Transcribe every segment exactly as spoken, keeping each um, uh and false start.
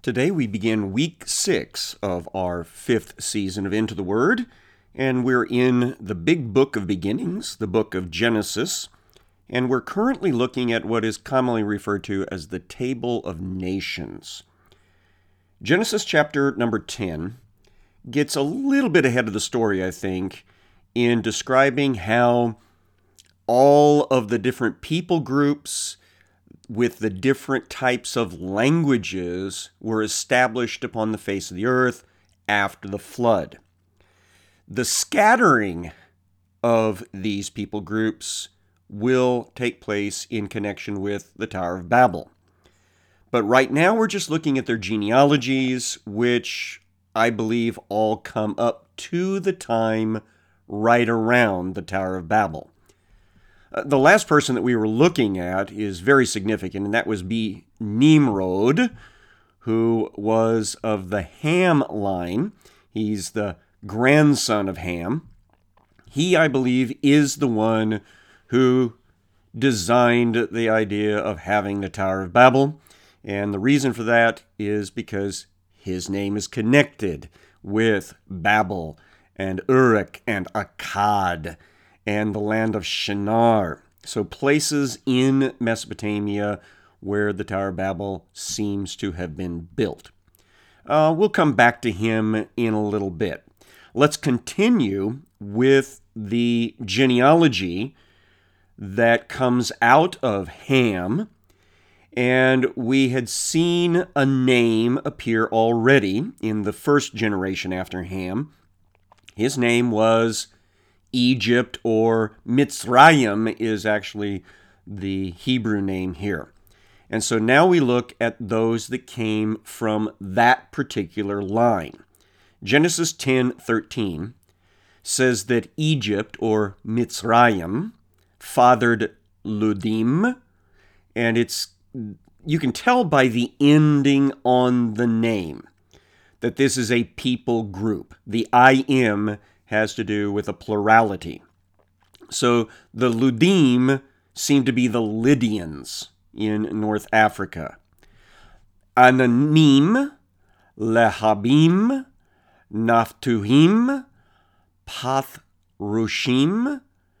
Today we begin week six of our fifth season of Into the Word, and we're in the big book of beginnings, the book of Genesis, and we're currently looking at what is commonly referred to as the Table of Nations. Genesis chapter number ten gets a little bit ahead of the story, I think, in describing how all of the different people groups with the different types of languages were established upon the face of the earth after the flood. The scattering of these people groups will take place in connection with the Tower of Babel. But right now we're just looking at their genealogies, which I believe all come up to the time right around the Tower of Babel. Uh, the last person that we were looking at is very significant, and that was B. Nimrod, who was of the Ham line. He's the grandson of Ham. He, I believe, is the one who designed the idea of having the Tower of Babel, and the reason for that is because his name is connected with Babel and Uruk and Akkad and the land of Shinar. So places in Mesopotamia where the Tower of Babel seems to have been built. Uh, we'll come back to him in a little bit. Let's continue with the genealogy that comes out of Ham. And we had seen a name appear already in the first generation after Ham. His name was Egypt, or Mitzrayim is actually the Hebrew name here. And so now we look at those that came from that particular line. Genesis ten thirteen says that Egypt, or Mitzrayim, fathered Ludim, and it's you can tell by the ending on the name that this is a people group. The I M has to do with a plurality. So the Ludim seem to be the Lydians in North Africa. Ananim, Lehabim, Naphtuhim, Pathrushim,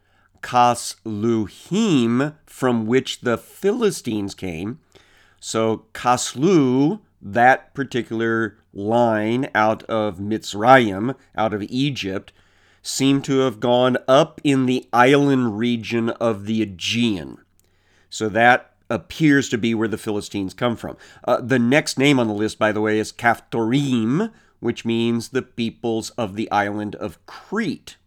Kasluhim, from which the Philistines came. So Kaslu, that particular line out of Mitzrayim, out of Egypt, seem to have gone up in the island region of the Aegean. So that appears to be where the Philistines come from. Uh, the next name on the list, by the way, is Caphtorim, which means the peoples of the island of Crete.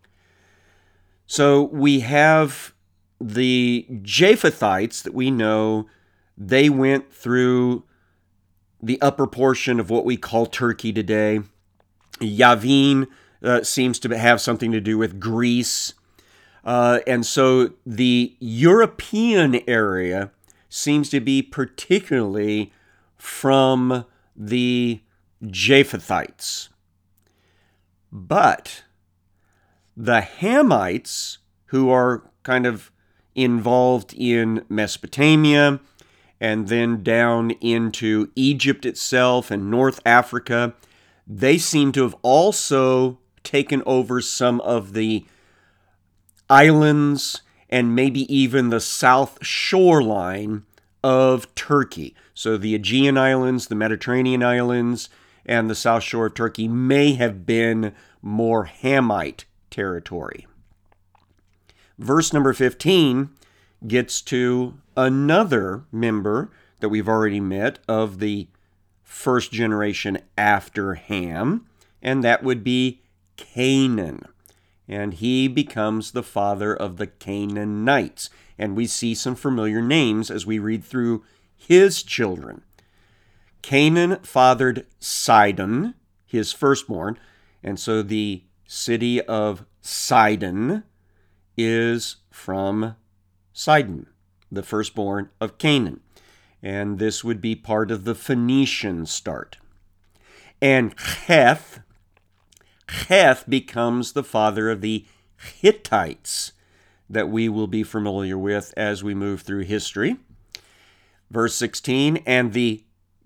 So we have the Japhethites that we know. They went through the upper portion of what we call Turkey today. Yavin uh, seems to have something to do with Greece. Uh, and so the European area seems to be particularly from the Japhethites. But the Hamites, who are kind of involved in Mesopotamia, and then down into Egypt itself and North Africa, they seem to have also taken over some of the islands and maybe even the south shoreline of Turkey. So the Aegean Islands, the Mediterranean Islands, and the south shore of Turkey may have been more Hamite territory. Verse number fifteen gets to another member that we've already met of the first generation after Ham, and that would be Canaan. And he becomes the father of the Canaanites. And we see some familiar names as we read through his children. Canaan fathered Sidon, his firstborn, and so the city of Sidon is from Sidon, the firstborn of Canaan. And this would be part of the Phoenician start. And Heth, Heth becomes the father of the Hittites that we will be familiar with as we move through history. Verse sixteen, and the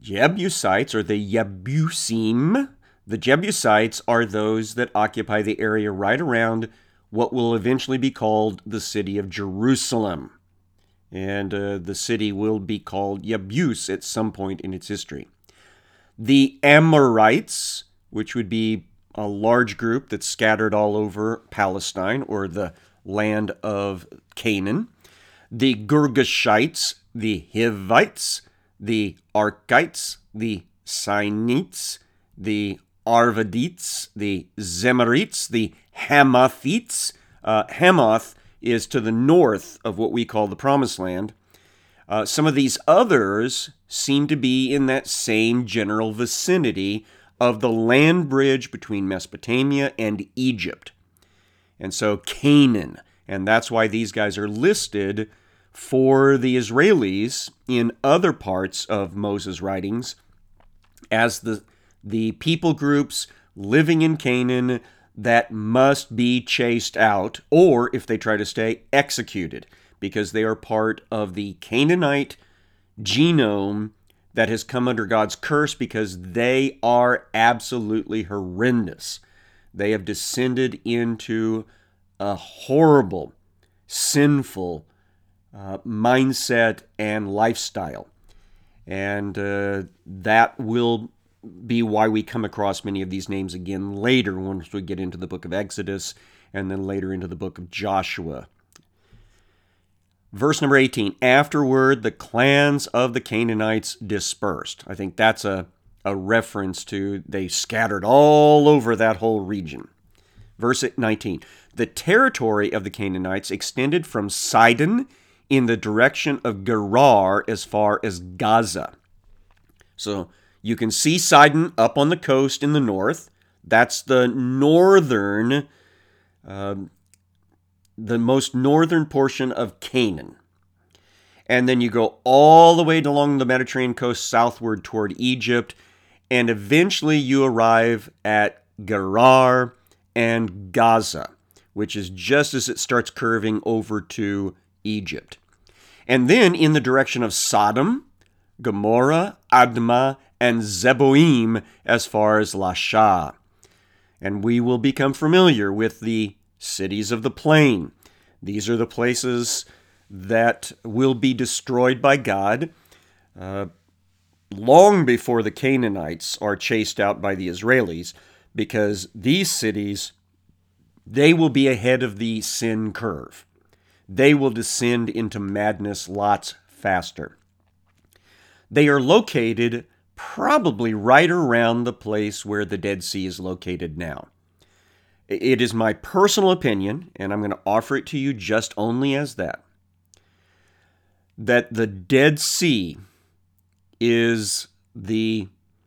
Jebusites, or the Yebusim, the Jebusites are those that occupy the area right around what will eventually be called the city of Jerusalem. And uh, the city will be called Yebus at some point in its history. The Amorites, which would be a large group that's scattered all over Palestine or the land of Canaan. The Girgashites, the Hivites, the Arkites, the Sinites, the Arvadites, the Zemarites, the Hamathites. Uh, Hamath is to the north of what we call the Promised Land. Uh, some of these others seem to be in that same general vicinity of the land bridge between Mesopotamia and Egypt. And so Canaan, and that's why these guys are listed for the Israelis in other parts of Moses' writings as the, the people groups living in Canaan that must be chased out, or if they try to stay, executed, because they are part of the Canaanite genome that has come under God's curse because they are absolutely horrendous. They have descended into a horrible, sinful uh, mindset and lifestyle. And uh, that will be why we come across many of these names again later once we get into the book of Exodus and then later into the book of Joshua. Verse number eighteen, afterward the clans of the Canaanites dispersed. I think that's a, a reference to they scattered all over that whole region. Verse nineteen, the territory of the Canaanites extended from Sidon in the direction of Gerar as far as Gaza. So you can see Sidon up on the coast in the north. That's the northern, uh, the most northern portion of Canaan. And then you go all the way along the Mediterranean coast southward toward Egypt, and eventually you arrive at Gerar and Gaza, which is just as it starts curving over to Egypt. And then in the direction of Sodom, Gomorrah, Admah, and Zeboim as far as Lasha. And we will become familiar with the cities of the plain. These are the places that will be destroyed by God uh, long before the Canaanites are chased out by the Israelis, because these cities, they will be ahead of the sin curve. They will descend into madness lots faster. They are located probably right around the place where the Dead Sea is located now. It is my personal opinion, and I'm going to offer it to you just only as that, that the Dead Sea is the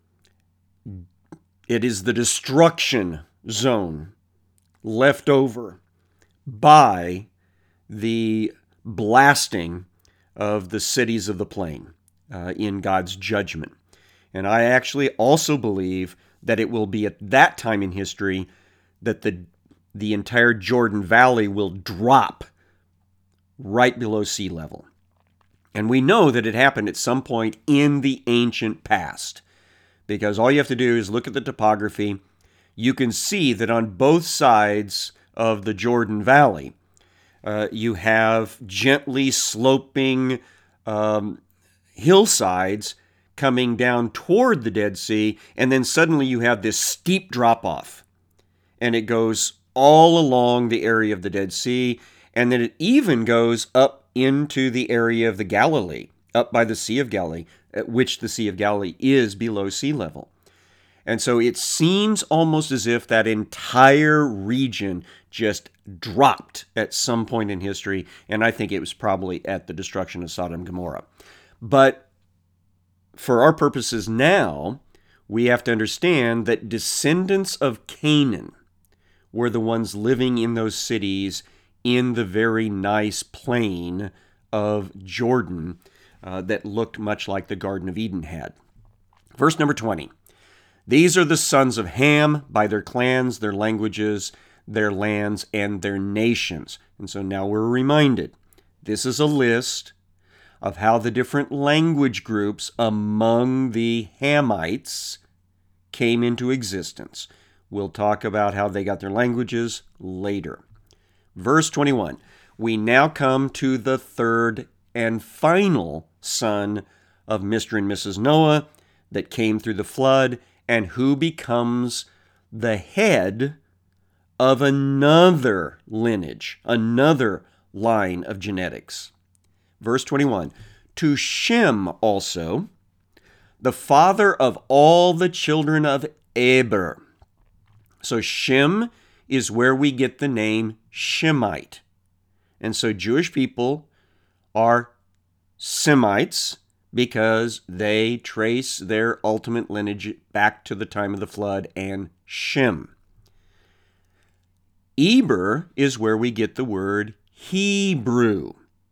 it is the destruction zone left over by the blasting of the cities of the plain uh, in God's judgment. And I actually also believe that it will be at that time in history that the the entire Jordan Valley will drop right below sea level. And we know that it happened at some point in the ancient past, because all you have to do is look at the topography. You can see that on both sides of the Jordan Valley, uh, you have gently sloping um, hillsides coming down toward the Dead Sea, and then suddenly you have this steep drop-off. And it goes all along the area of the Dead Sea, and then it even goes up into the area of the Galilee, up by the Sea of Galilee, at which the Sea of Galilee is below sea level. And so it seems almost as if that entire region just dropped at some point in history, and I think it was probably at the destruction of Sodom and Gomorrah. But for our purposes now, we have to understand that descendants of Canaan were the ones living in those cities in the very nice plain of Jordan uh, that looked much like the Garden of Eden had. Verse number twenty. These are the sons of Ham by their clans, their languages, their lands, and their nations. And so now we're reminded, this is a list of how the different language groups among the Hamites came into existence. We'll talk about how they got their languages later. Verse twenty-one, we now come to the third and final son of Mister and Missus Noah that came through the flood, and who becomes the head of another lineage, another line of genetics. Verse twenty-one, to Shem also, the father of all the children of Eber. So Shem is where we get the name Shemite. And so Jewish people are Semites because they trace their ultimate lineage back to the time of the flood and Shem. Eber is where we get the word Hebrew.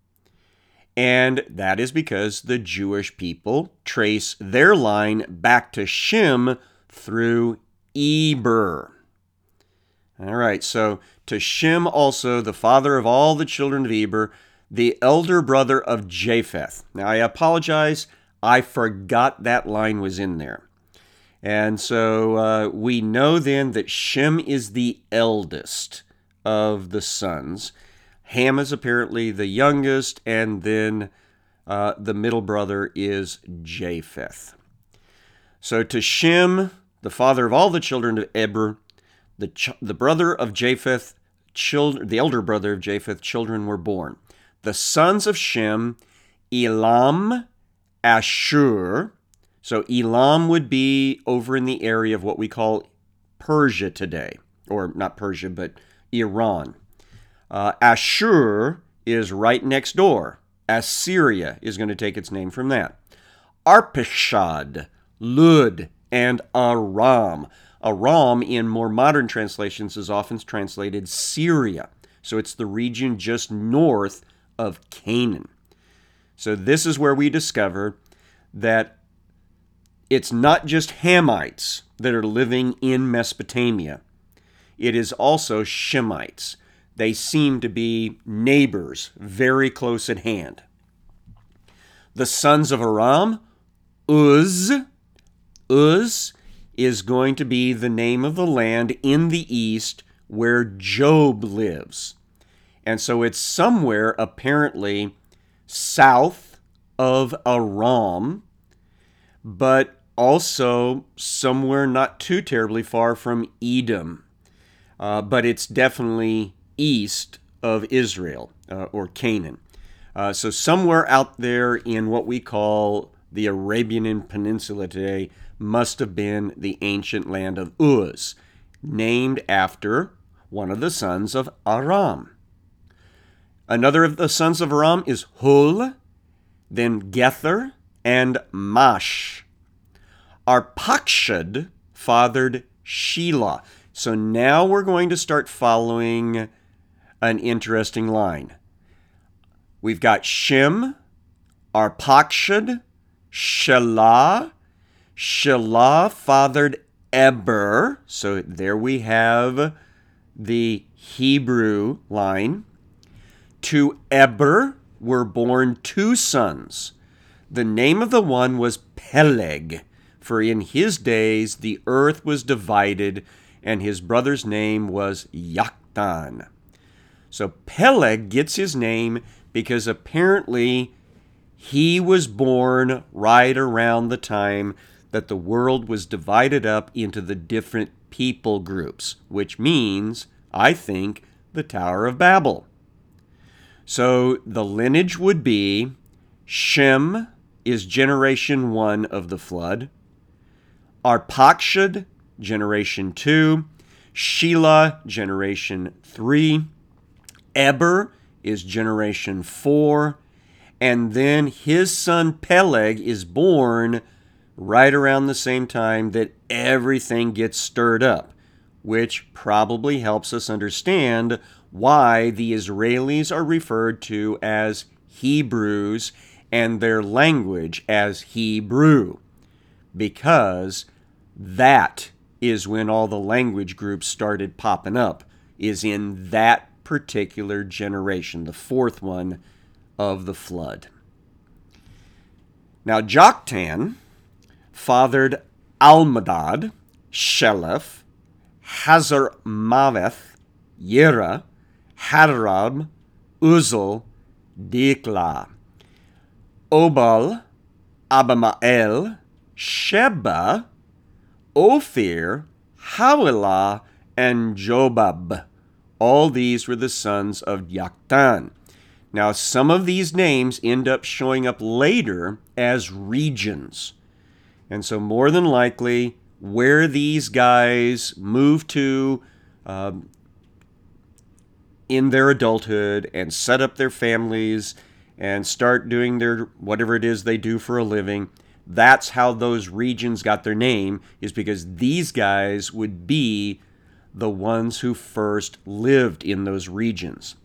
And that is because the Jewish people trace their line back to Shem through Eber. All right, so to Shem also, the father of all the children of Eber, the elder brother of Japheth. Now, I apologize, I forgot that line was in there. And so uh, we know then that Shem is the eldest of the sons. Ham is apparently the youngest, and then uh, the middle brother is Japheth. So to Shem, the father of all the children of Eber, the ch- the brother of Japheth, children, the elder brother of Japheth, children were born. The sons of Shem, Elam, Ashur. So Elam would be over in the area of what we call Persia today, or not Persia, but Iran. Uh, Ashur is right next door. Assyria is going to take its name from that. Arpachshad, Lud, and Aram. Aram, in more modern translations, is often translated Syria. So it's the region just north of Canaan. So this is where we discover that it's not just Hamites that are living in Mesopotamia. It is also Shemites. They seem to be neighbors, very close at hand. The sons of Aram, Uz. Uz is going to be the name of the land in the east where Job lives. And so it's somewhere apparently south of Aram, but also somewhere not too terribly far from Edom. Uh, but it's definitely east of Israel, uh, or Canaan. Uh, so somewhere out there in what we call the Arabian Peninsula today must have been the ancient land of Uz, named after one of the sons of Aram. Another of the sons of Aram is Hul, then Gether, and Mash. Arpachshad fathered Shelah. So now we're going to start following an interesting line. We've got Shem, Arpachshad, Shelah. Shelah fathered Eber. So there we have the Hebrew line. To Eber were born two sons. The name of the one was Peleg, for in his days the earth was divided, and his brother's name was Yoktan. So Peleg gets his name because apparently he was born right around the time that the world was divided up into the different people groups, which means, I think, the Tower of Babel. So the lineage would be Shem is generation one of the flood, Arpachshad, generation two, Shelah, generation three, Eber is generation four, and then his son Peleg is born right around the same time that everything gets stirred up, which probably helps us understand why the Israelis are referred to as Hebrews and their language as Hebrew, because that is when all the language groups started popping up, is in that particular generation, the fourth one of the flood. Now, Joktan fathered Almadad, Sheleph, Hazarmaveth, Yera, Hadarab, Uzal, Dikla, Obal, Abamael, Sheba, Ophir, Havilah, and Jobab. All these were the sons of Joktan. Now, some of these names end up showing up later as regions. And so more than likely, where these guys move to um, in their adulthood and set up their families and start doing their whatever it is they do for a living, that's how those regions got their name, is because these guys would be the ones who first lived in those regions.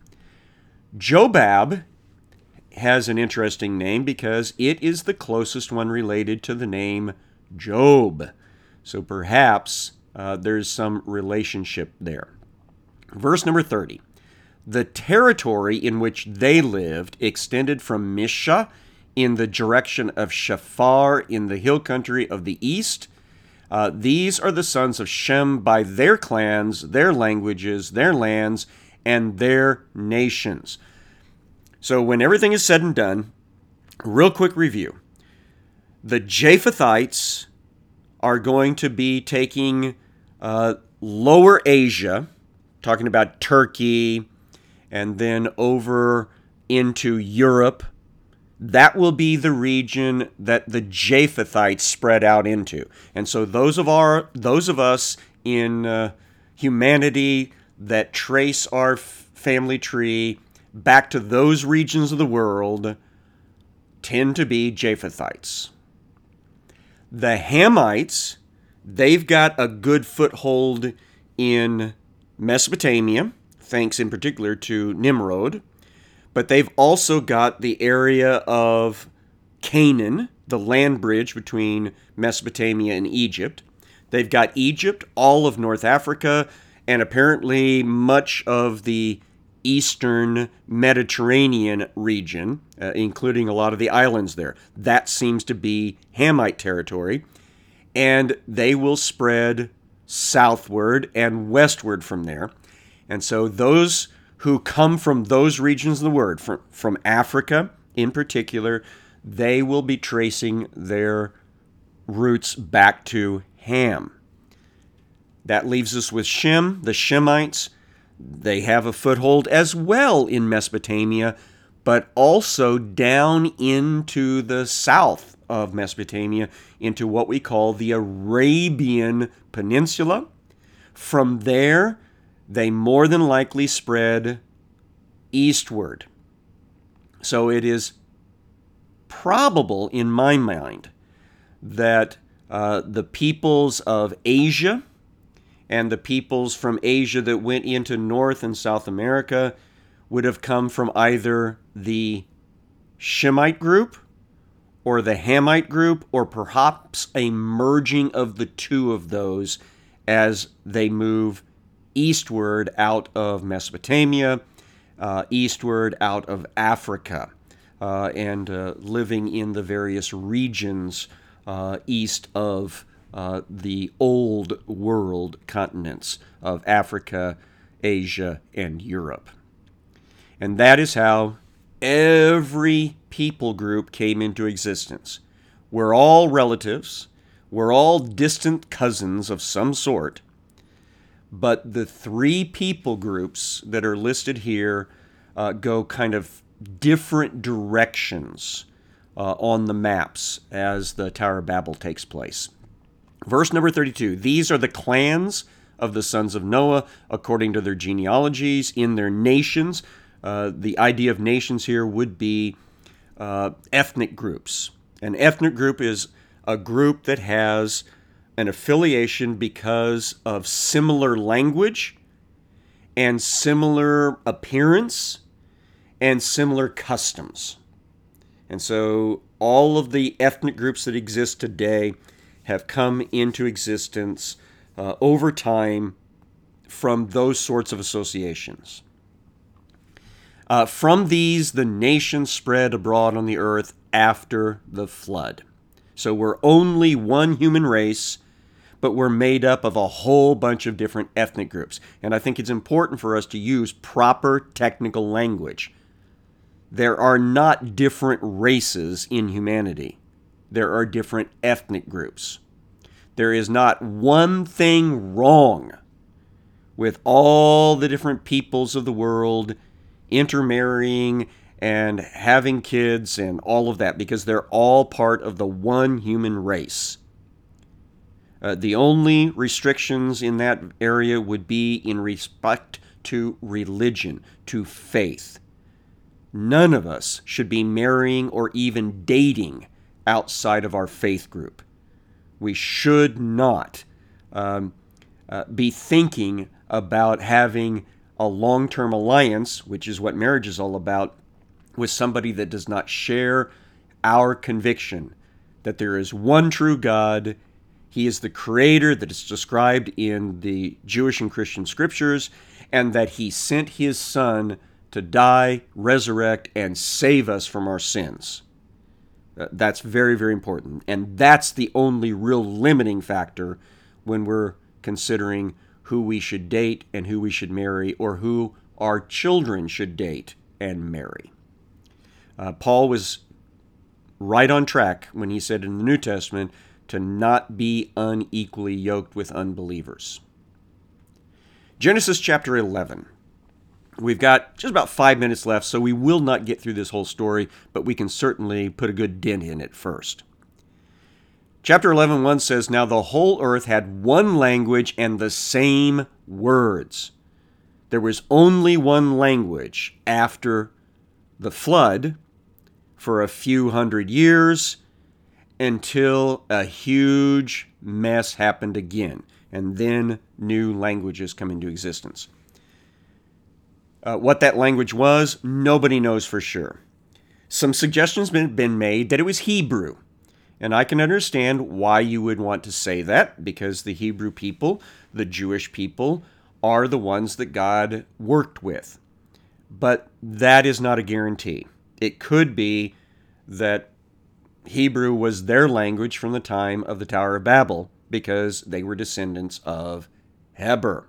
Jobab has an interesting name because it is the closest one related to the name Job. So perhaps uh, there's some relationship there. Verse number thirty. The territory in which they lived extended from Misha in the direction of Shephar in the hill country of the east. Uh, these are the sons of Shem by their clans, their languages, their lands, and their nations. So when everything is said and done, real quick review. The Japhethites are going to be taking uh, Lower Asia, talking about Turkey, and then over into Europe. That will be the region that the Japhethites spread out into. And so those of our, those of us in uh, humanity that trace our f- family tree back to those regions of the world tend to be Japhethites. The Hamites, they've got a good foothold in Mesopotamia, thanks in particular to Nimrod. But they've also got the area of Canaan, the land bridge between Mesopotamia and Egypt. They've got Egypt, all of North Africa, and apparently much of the eastern Mediterranean region, uh, including a lot of the islands there. That seems to be Hamite territory. And they will spread southward and westward from there. And so those who come from those regions of the world, from, from Africa in particular, they will be tracing their roots back to Ham. That leaves us with Shem, the Shemites. They have a foothold as well in Mesopotamia, but also down into the south of Mesopotamia, into what we call the Arabian Peninsula. From there, they more than likely spread eastward. So it is probable, in my mind, that uh, the peoples of Asia and the peoples from Asia that went into North and South America would have come from either the Shemite group or the Hamite group, or perhaps a merging of the two of those as they move eastward out of Mesopotamia, uh, eastward out of Africa, uh, and uh, living in the various regions uh, east of uh, the old world continents of Africa, Asia, and Europe. And that is how every people group came into existence. We're all relatives. We're all distant cousins of some sort. But the three people groups that are listed here uh, go kind of different directions uh, on the maps as the Tower of Babel takes place. Verse number thirty-two, these are the clans of the sons of Noah according to their genealogies in their nations. Uh, the idea of nations here would be uh, ethnic groups. An ethnic group is a group that has an affiliation because of similar language and similar appearance and similar customs. And so all of the ethnic groups that exist today have come into existence uh, over time from those sorts of associations. Uh, from these, the nations spread abroad on the earth, after the flood. So we're only one human race, but we're made up of a whole bunch of different ethnic groups. And I think it's important for us to use proper technical language. There are not different races in humanity. There are different ethnic groups. There is not one thing wrong with all the different peoples of the world intermarrying and having kids and all of that, because they're all part of the one human race. Uh, the only restrictions in that area would be in respect to religion, to faith. None of us should be marrying or even dating outside of our faith group. We should not um, uh, be thinking about having a long-term alliance, which is what marriage is all about, with somebody that does not share our conviction that there is one true God. He is the creator that is described in the Jewish and Christian scriptures, and that he sent his son to die, resurrect, and save us from our sins. Uh, that's very, very important. And that's the only real limiting factor when we're considering who we should date and who we should marry, or who our children should date and marry. Uh, Paul was right on track when he said in the New Testament to not be unequally yoked with unbelievers. Genesis chapter eleven. We've got just about five minutes left, so we will not get through this whole story, but we can certainly put a good dent in it first. Chapter eleven, one says, "Now the whole earth had one language and the same words." There was only one language after the flood for a few hundred years until a huge mess happened again, and then new languages come into existence. Uh, what that language was, nobody knows for sure. Some suggestions have been made that it was Hebrew. And I can understand why you would want to say that, because the Hebrew people, the Jewish people, are the ones that God worked with. But that is not a guarantee. It could be that Hebrew was their language from the time of the Tower of Babel, because they were descendants of Heber.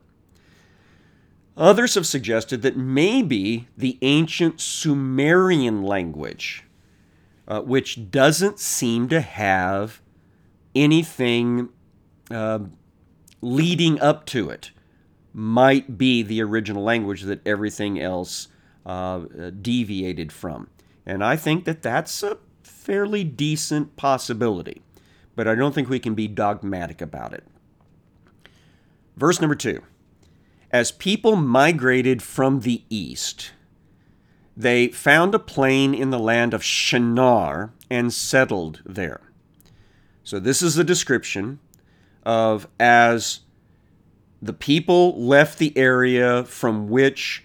Others have suggested that maybe the ancient Sumerian language, uh, which doesn't seem to have anything uh, leading up to it, might be the original language that everything else uh, deviated from. And I think that that's a fairly decent possibility, but I don't think we can be dogmatic about it. Verse number two. As people migrated from the east, they found a plain in the land of Shinar and settled there. So this is a description of as the people left the area from which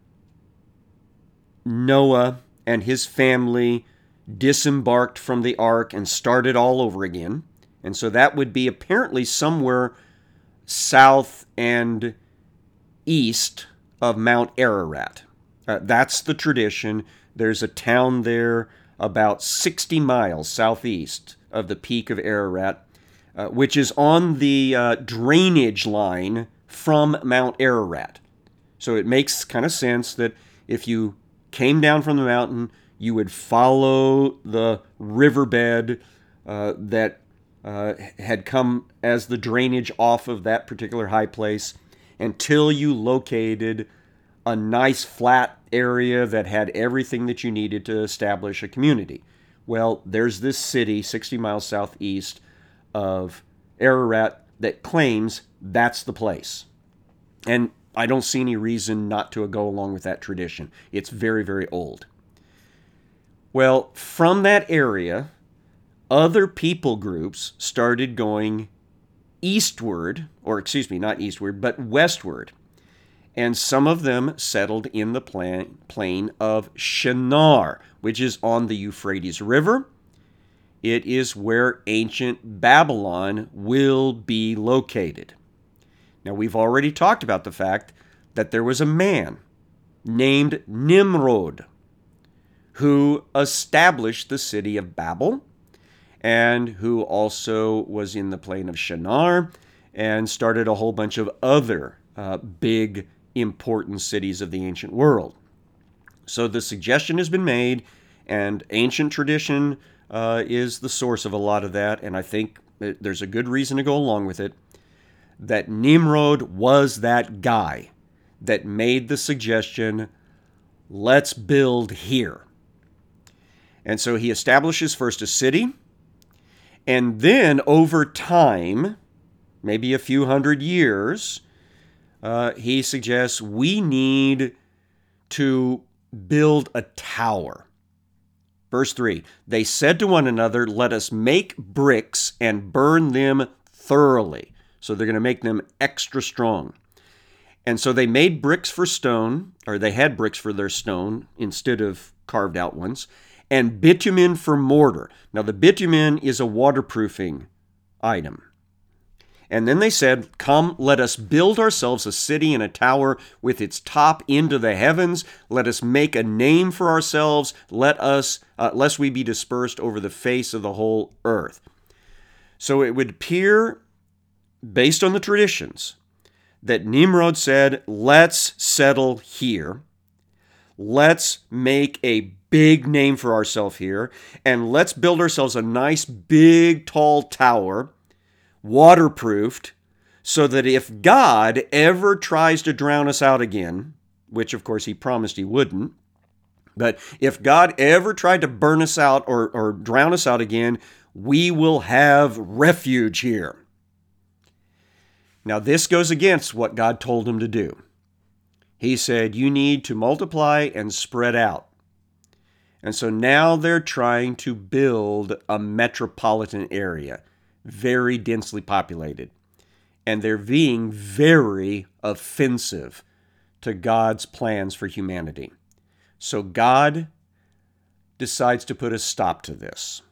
Noah and his family disembarked from the ark and started all over again. And so that would be apparently somewhere south and east of Mount Ararat. Uh, that's the tradition. There's a town there about sixty miles southeast of the peak of Ararat, uh, which is on the uh, drainage line from Mount Ararat. So it makes kind of sense that if you came down from the mountain, you would follow the riverbed uh, that uh, had come as the drainage off of that particular high place, until you located a nice flat area that had everything that you needed to establish a community. Well, there's this city sixty miles southeast of Ararat that claims that's the place. And I don't see any reason not to go along with that tradition. It's very, very old. Well, from that area, other people groups started going eastward, or excuse me, not eastward, but westward. And some of them settled in the plain, plain of Shinar, which is on the Euphrates River. It is where ancient Babylon will be located. Now, we've already talked about the fact that there was a man named Nimrod who established the city of Babel, and who also was in the plain of Shinar and started a whole bunch of other uh, big, important cities of the ancient world. So the suggestion has been made, and ancient tradition uh, is the source of a lot of that, and I think there's a good reason to go along with it, that Nimrod was that guy that made the suggestion, let's build here. And so he establishes first a city, and then over time, maybe a few hundred years, uh, he suggests we need to build a tower. Verse three, they said to one another, let us make bricks and burn them thoroughly. So they're going to make them extra strong. And so they made bricks for stone, or they had bricks for their stone instead of carved out ones, and bitumen for mortar. Now the bitumen is a waterproofing item. And then they said, come, let us build ourselves a city and a tower with its top into the heavens. Let us make a name for ourselves, let us, uh, lest we be dispersed over the face of the whole earth. So it would appear, based on the traditions, that Nimrod said, let's settle here. Let's make a big name for ourselves here, and let's build ourselves a nice, big, tall tower, waterproofed, so that if God ever tries to drown us out again, which of course he promised he wouldn't, but if God ever tried to burn us out or, or drown us out again, we will have refuge here. Now this goes against what God told him to do. He said, you need to multiply and spread out. And so now they're trying to build a metropolitan area, very densely populated. And they're being very offensive to God's plans for humanity. So God decides to put a stop to this.